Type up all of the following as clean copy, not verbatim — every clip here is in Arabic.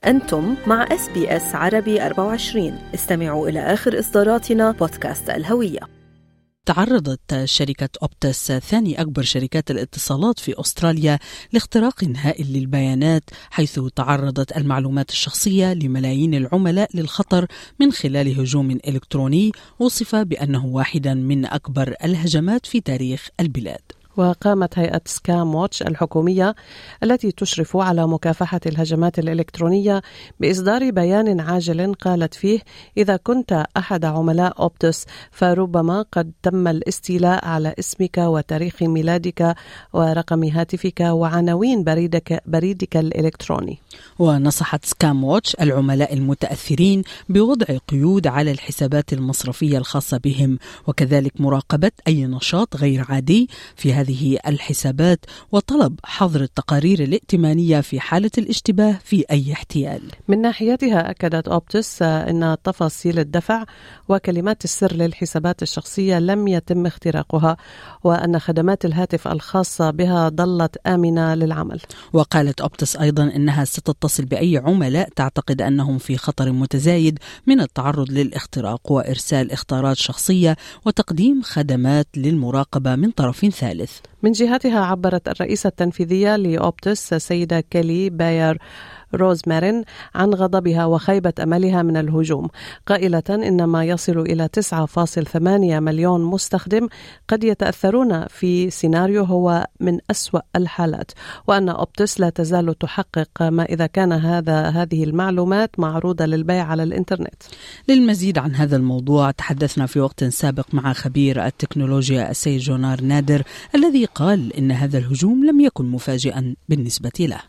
أنتم مع SBS عربي 24. استمعوا إلى آخر إصداراتنا بودكاست الهوية. تعرضت شركة أوبتس ثاني أكبر شركات الاتصالات في أستراليا لاختراق هائل للبيانات، حيث تعرضت المعلومات الشخصية لملايين العملاء للخطر من خلال هجوم إلكتروني وصف بأنه واحدا من أكبر الهجمات في تاريخ البلاد. وقامت هيئة سكام واتش الحكومية التي تشرف على مكافحة الهجمات الإلكترونية بإصدار بيان عاجل قالت فيه: إذا كنت أحد عملاء أوبتس فربما قد تم الاستيلاء على اسمك وتاريخ ميلادك ورقم هاتفك وعناوين بريدك الإلكتروني. ونصحت سكام واتش العملاء المتأثرين بوضع قيود على الحسابات المصرفية الخاصة بهم، وكذلك مراقبة أي نشاط غير عادي في هذه الحسابات، وطلب حظر التقارير الائتمانية في حالة الاشتباه في أي احتيال. من ناحيتها أكدت أوبتس أن تفاصيل الدفع وكلمات السر للحسابات الشخصية لم يتم اختراقها، وأن خدمات الهاتف الخاصة بها ظلت آمنة للعمل. وقالت أوبتس أيضا أنها ستتصل بأي عملاء تعتقد أنهم في خطر متزايد من التعرض للاختراق، وإرسال إخطارات شخصية وتقديم خدمات للمراقبة من طرف ثالث. من جهتها عبرت الرئيسة التنفيذية لأوبتس سيدة كيلي باير روزمارين عن غضبها وخيبة أملها من الهجوم، قائلة إن ما يصل إلى 9.8 مليون مستخدم قد يتأثرون في سيناريو هو من أسوأ الحالات، وأن أوبتس لا تزال تحقق ما إذا كان هذه المعلومات معروضة للبيع على الإنترنت. للمزيد عن هذا الموضوع تحدثنا في وقت سابق مع خبير التكنولوجيا السيد جونار نادر، الذي قال إن هذا الهجوم لم يكن مفاجئا بالنسبة له.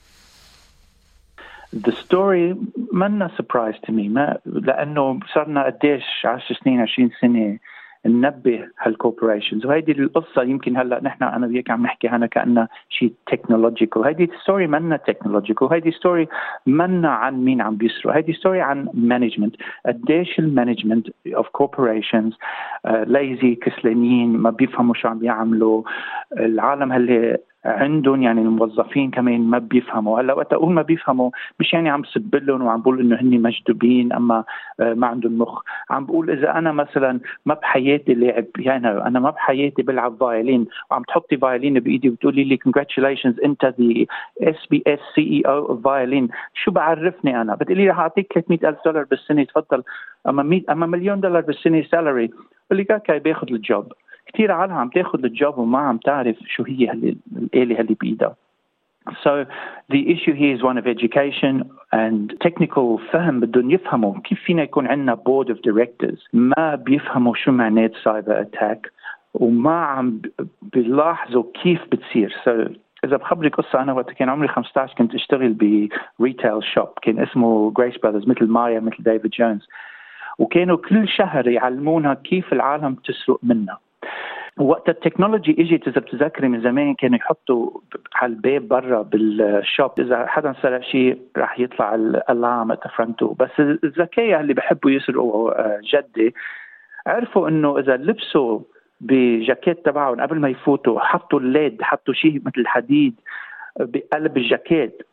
The story منا surprise to me، لأنه صارنا قديش 10 سنين 20 سنة ننبه هالكوربوريشنز، وهيدي القصة يمكن هلا نحن أنا وياك عم نحكي عنها كأنها شيء تكنولوجيكال. هيدي ستوري منا تكنولوجيكال، هيدي ستوري منا عن مين عم بيسرق، هيدي ستوري عن مانجمنت. قديش المانجمنت of corporations lazy، كسلانين، ما بيفهموا شو عم يعملوا. العالم هاللي عندهم يعني الموظفين كمان ما بيفهموا. هلا وقت اقول ما بيفهموا مش يعني عم سبلهم وعم بقول انه هني مجدوبين اما ما عندهم مخ. عم بقول اذا انا مثلا ما بحياتي لاعب بيانو، انا ما بحياتي بلعب فايولين، وعم تحطي فايولين بايدي وتقولي لي congratulations انت the SBS CEO of violin، شو بعرفني انا؟ بتقولي رح اعطيك $300,000 بالسنه تفضل، اما $1,000,000 بالسنه سالري، بقول لك اوكي باخذ الجوب. كثير عالم عم تاخذ الجوب وما عم تعرف شو هي الآلة اللي بإيدها. So the issue here is one of education and technical فهم. بدهم يفهموا كيف فينا يكون عندنا board of directors ما بيفهموا شو معنات cyber attack وما عم بيلاحظوا كيف بتصير. So إذا بخبرك قصة، أنا وقت كان عمري 15 كنت أشتغل بريتيل شوب كان اسمه Grace Brothers، مثل مايا مثل ديفيد جونز، وكانوا كل شهر يعلمونا كيف العالم تسرق منا. وقت التكنولوجي اجت، اذا بتذكري من زمان كانوا يحطوا على الباب برا بالشوب اذا حدا سرق شيء راح يطلع الالارم تفرنتو. بس الذكيه اللي بحبوا يسرقوا جدي عرفوا انه اذا لبسوا بجاكيت تبعهم قبل ما يفوتوا حطوا الليد، حطوا شيء مثل الحديد بقلب الجاكيت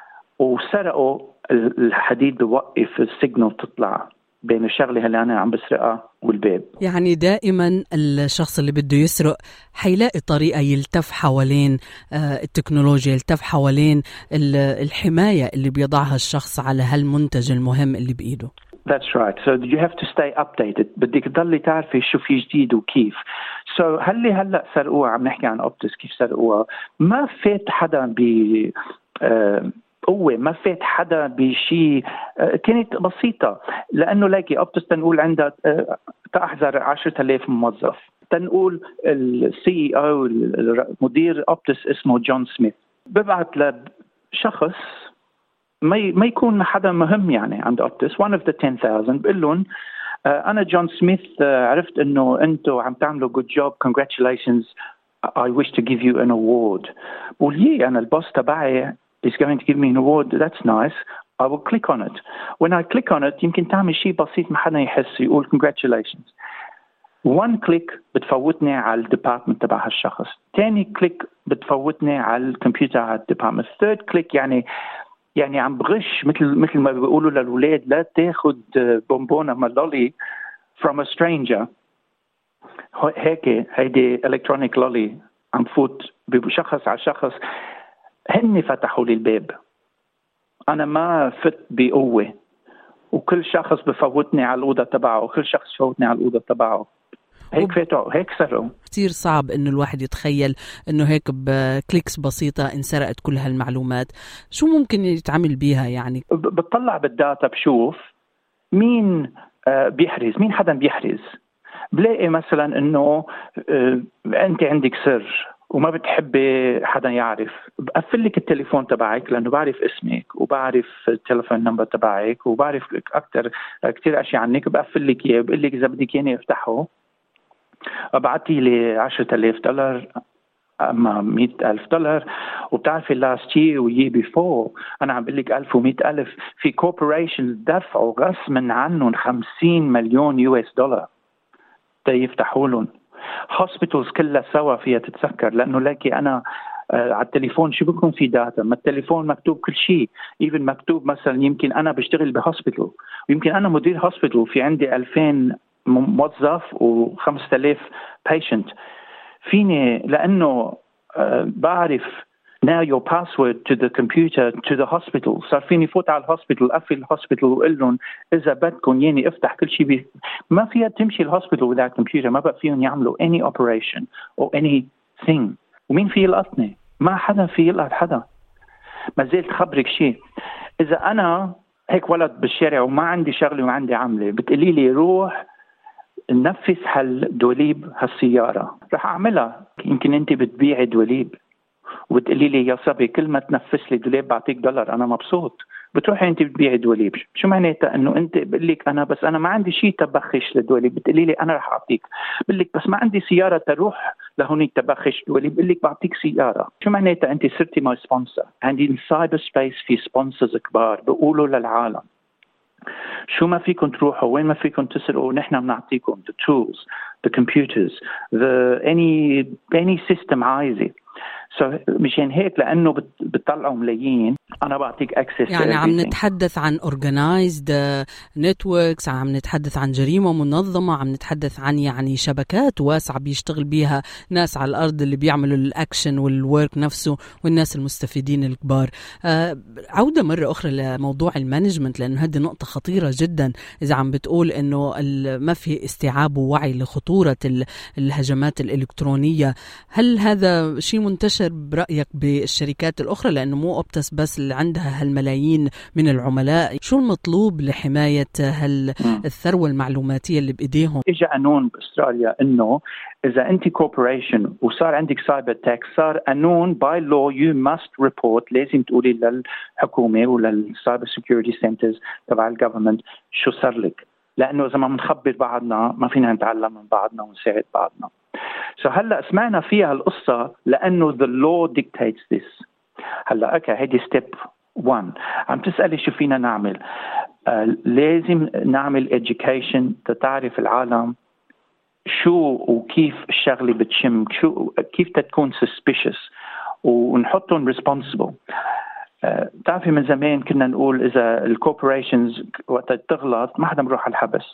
وسرقوا الحديد بوقف السيجنال تطلع بين الشغلة اللي أنا عم بسرقها والباب. يعني دائما الشخص اللي بده يسرق حيلاقي طريقة يلتف حوالين التكنولوجيا، يلتف حوالين الحماية اللي بيضعها الشخص على هالمنتج المهم اللي بإيده. That's right. So you have to stay updated. بدك تضلي تعرفي شو في جديد وكيف. So هلا سرقوها، عم نحكي عن أوبتس كيف سرقوها. ما فات حدا قوة، ما فات حدا بشيء، كانت بسيطة. لأنه لاقي أوبتس تنقول عندها تحذر 10,000 موظف، تنقول السي او مدير أوبتس اسمه جون سميث، ببعث لشخص ما يكون حدا مهم يعني عند أوبتس one of the 10,000، بقول لهم أنا جون سميث، عرفت إنه أنتوا عم تعملوا good job, congratulations, I wish to give you an award. بقول أنا البوس تبعي is going to give me an award. That's nice. I will click on it. When I click on it يمكن تعمل شيء بسيط ما حدا يحس، يقول congratulations. one click بتفوتني على الديبارتمنت تبع هالشخص، تاني click بتفوتني على الكمبيوتر على الديبارتمنت، third click يعني يعني عم بغش مثل ما بيقولوا للولاد لا تاخد بونبونة ملولي from a stranger. هيك هيدي electronic lolly عم فوت بشخص على شخص. هني فتحوا لي الباب، أنا ما فت بقوة، وكل شخص بفوتني على الأوضة تبعه وكل شخص فوتني على الأوضة تبعه. هيك فاتوا، هيك سرقوا. كتير صعب إنه الواحد يتخيل إنه هيك بكليكس بسيطة انسرقت كل هالمعلومات. شو ممكن يتعمل بيها يعني؟ بتطلع بالداتا بشوف مين بيحرز، مين حدا بيحرز. بلاقي مثلا إنه أنت عندك سر وما بتحبي حدا يعرف، بقفل لك التليفون تبعك لأنه بعرف اسمك وبعرف التليفون نمبر تبعك وبعرف أكتر كتير أشياء عنك، بقفل لك إياه، بقول لك إذا بدك ياني افتحه ابعتي لي $10,000 اما $100,000. وبتعرفي last year ويي before انا عم بقول لك 1000 و100,000 في corporations دفعوا غصبا عنهم $50 مليون تيفتحوا لهم. hospitals كلها سوا فيها تتسكر، لانه لاقي انا على التليفون شو بكون في داتا؟ ما التليفون مكتوب كل شيء، even مكتوب مثلا يمكن انا بشتغل بهوسبيتال ويمكن انا مدير هوسبيتال في عندي 2000 موظف و5000 patient. فيني لأنه بعرف now your password to the computer to the hospital، صار فيني فوت على الهوسبيتال، أقفل الهوسبيتال وقل لهم إذا بدكم ياني افتح كل شيء. ما فيها تمشي الهوسبيتال without computer، ما بقى فيهم يعملوا any operation or anything. ومين في يلقطني؟ ما حدا في يلقط حدا. ما زلت خبرك شيء، إذا أنا هيك ولد بالشارع وما عندي شغلة وما عندي عملة بتقولي لي روح نفس هالدوليب هالسيارة، رح أعملها. يمكن أنت بتبيعي دوليب وبتقولي لي يا صبي كل ما تنفس لي دوليب بعطيك $1، أنا مبسوط. بتروحي أنت بتبيعي دوليب، شو معناتها؟ إنه أنت بقول لك أنا بس أنا ما عندي شيء تبخش للدوليب، بتقولي لي أنا رح أعطيك. بقول لك بس ما عندي سيارة تروح لهونيك تبخش دوليب، بقول لك بعطيك سيارة. شو معناتها؟ أنت صرتي ماي سبونسر. عندي السايبر سبيس في سبونسرز كبار بقولوا للعالم شو ما فيكم تروحوا، وين ما فيكم تسرقوا، نحن بنعطيكم the tools, the computers, any system عايزة. مشان هيك لأنه بتطلعوا ملايين أنا بعطيك access يعني عم نتحدث عن organized networks، عم نتحدث عن جريمة منظمة، عم نتحدث عن يعني شبكات واسعة بيشتغل بيها ناس على الأرض اللي بيعملوا الأكشن والورك نفسه والناس المستفيدين الكبار. عودة مرة أخرى لموضوع المانجمنت، لأنه هذه نقطة خطيرة جدا. إذا عم بتقول إنه ما في استيعاب ووعي لخطورة الهجمات الإلكترونية، هل هذا شيء منتشر برأيك بالشركات الأخرى؟ لأنه مو أوبتس بس اللي عندها هالملايين من العملاء. شو المطلوب لحماية الثروة المعلوماتية اللي بإيديهم؟ إجا قانون بأستراليا إنه إذا أنت كوربوريشن وصار عندك سايبر تاك، صار قانون باي لو يو ماست ريبورت، لازم تقولي للحكومة وللسايبر سيكيورتي سنترز تبع الجفرمنت شو صار لك، لأنه إذا ما بنخبر بعضنا ما فينا نتعلم من بعضنا ونساعد بعضنا. هلا سمعنا فيها القصة لأنه the law dictates this. هلا أوكي هيدي step 1. عم تسألي شو فينا نعمل؟ لازم نعمل education تتعرف العالم شو وكيف الشغلة بتشم، شو كيف تكون suspicious ونحطهم responsible. تعرفي من زمان كنا نقول إذا الكوربوريشنز وقت تغلط ما حدا بروح على الحبس.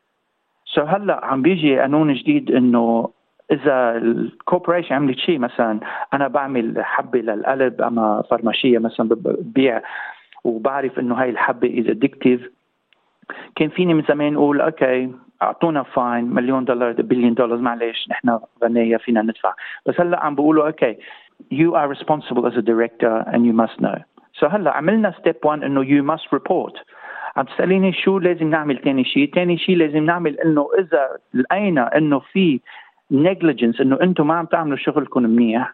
هلا عم بيجي قانون جديد إنه إذا الكوربوريشن عملت شيء، مثلا أنا بعمل حبة للقلب أما فارماشية مثلا ببيع وبعرف إنه هاي الحبة is addictive، كان فيني من زمان نقول أوكي أعطونا فاين $1,000,000 $1,000,000,000 معلش نحن غنية فينا ندفع. بس هلا عم بقولوا أوكي you are responsible as a director and you must know. هلا عملنا step 1 إنه you must report. عم تسأليني شو لازم نعمل تاني شيء؟ تاني شيء لازم نعمل إنه إذا لقينا إنه في negligence، إنه أنتم ما عم تعملوا شغلكم منيح،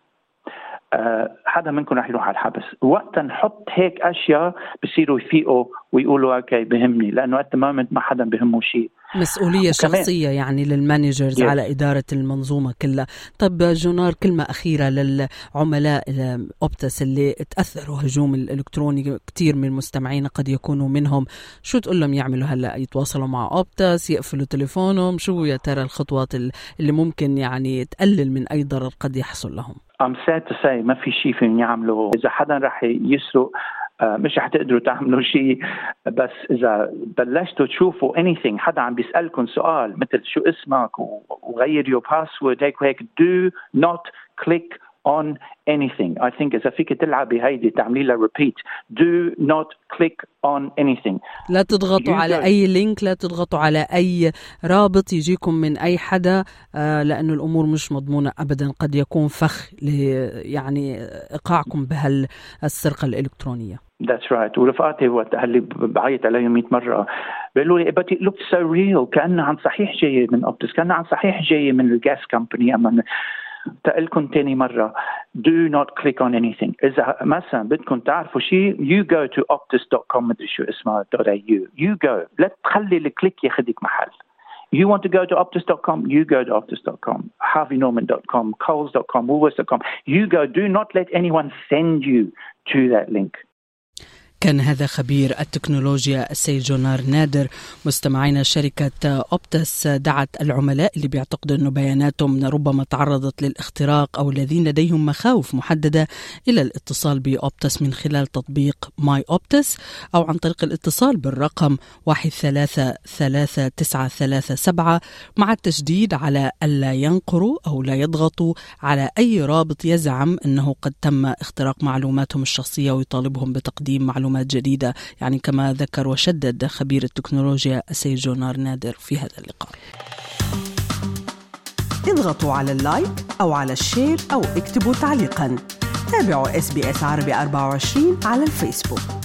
حدا منكم رح يروح على الحبس. وقتا نحط هيك أشياء بصيروا يفيقوا ويقولوا أوكي بهمني، لأنه at the moment ما حدا بهمه شيء. مسؤولية شخصية يعني للمانجرز على إدارة المنظومة كلها. طب جونار، كلمة أخيرة للعملاء أوبتس اللي تأثروا هجوم الإلكتروني، كتير من المستمعين قد يكونوا منهم، شو تقول لهم يعملوا هلأ؟ يتواصلوا مع أوبتس، يقفلوا تليفونهم؟ شو يا ترى الخطوات اللي ممكن يعني تقلل من أي ضرر قد يحصل لهم؟ I'm sad to say ما في شيء فين يعملوا. إذا حدا رح يسرق مش حتقدروا تعملوا شيء. بس إذا بلشتوا تشوفوا anything، حدا عم بيسألكم سؤال مثل شو اسمك وغير your password هيك وهيك، do not click on anything. I think إذا فيك تلعبي هيدي تعملي لها repeat، do not click on anything. لا تضغطوا على أي لينك، لا تضغطوا على أي رابط يجيكم من أي حدا، لأنه الأمور مش مضمونة أبدا، قد يكون فخ يعني إيقاعكم بهالسرقة الإلكترونية. That's right. ورفقاتي وقت اللي بعيط عليهم 100 مرة بيقولوا لي but it looked so real، كأنها عن صحيح جاية من أوبتس، كأنها عن صحيح جاية من الجاس كمباني. أما تقلكم تاني مرة do not click on anything. إذا مثلا بدكم تعرفوا شيء you go to optus.com مدري شو اسمها .au، you go، لا تخلي الكليك ياخدك محل. You want to go to optus.com, you go to optus.com, harveynorman.com, coles.com, woolworths.com, you go. Do not let anyone send you to that link. كان هذا خبير التكنولوجيا السيد جونار نادر. مستمعينا، شركة أوبتس دعت العملاء اللي بيعتقدوا أن بياناتهم ربما تعرضت للاختراق أو الذين لديهم مخاوف محددة إلى الاتصال بأوبتس من خلال تطبيق ماي أوبتس أو عن طريق الاتصال بالرقم 133937 مع التشديد على ألا ينقروا أو لا يضغطوا على أي رابط يزعم أنه قد تم اختراق معلوماتهم الشخصية ويطالبهم بتقديم معلومات جديدة، يعني كما ذكر وشدد خبير التكنولوجيا السيد جونار نادر في هذا اللقاء. اضغطوا على اللايك أو على الشير أو اكتبوا تعليقا. تابعوا SBS عربي 24 على الفيسبوك.